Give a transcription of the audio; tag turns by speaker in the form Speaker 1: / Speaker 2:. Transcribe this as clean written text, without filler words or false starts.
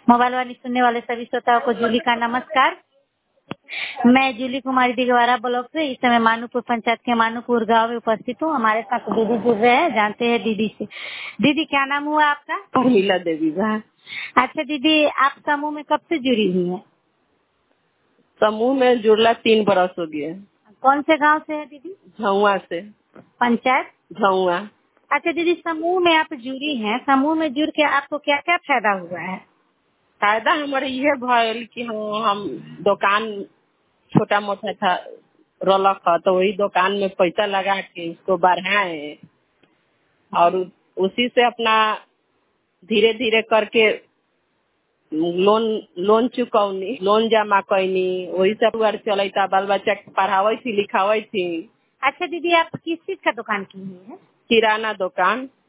Speaker 1: Mobile वाली सुनने वाले सभी श्रोताओं को जूली का नमस्कार। मैं जूली कुमारी दिगवारा ब्लॉक से इस समय मानूपुर पंचायत के मानूपुर गांव में उपस्थित हूँ। हमारे साथ दीदी जुड़ रहे हैं, जानते हैं दीदी से। दीदी क्या नाम हुआ आपका?
Speaker 2: प्रमिला देवी बा।
Speaker 1: अच्छा दीदी, आप समूह में कब से जुड़ी हुई हैं?
Speaker 2: समूह में जुड़ला 3 बरस हो गया।
Speaker 1: कौन से गांव से है दीदी?
Speaker 2: झुआ से।
Speaker 1: पंचायत
Speaker 2: झुआ।
Speaker 1: अच्छा दीदी, समूह में आप जुड़ी हैं, समूह में जुड़ के आपको क्या क्या फायदा हुआ है?
Speaker 2: फायदा हमारे ये भइल कि हम दुकान छोटा मोटा था रलक है, तो वही दुकान में पैसा लगा के उसको बढ़ाए और उसी से अपना धीरे धीरे करके लोन चुकौनी, लोन जमा कैनी, वही सब चलता। बाल बच्चा के पढ़ावे थी, लिखावे थी।
Speaker 1: अच्छा दीदी, आप किस चीज का दुकान की हुई है?
Speaker 2: किराना दुकान।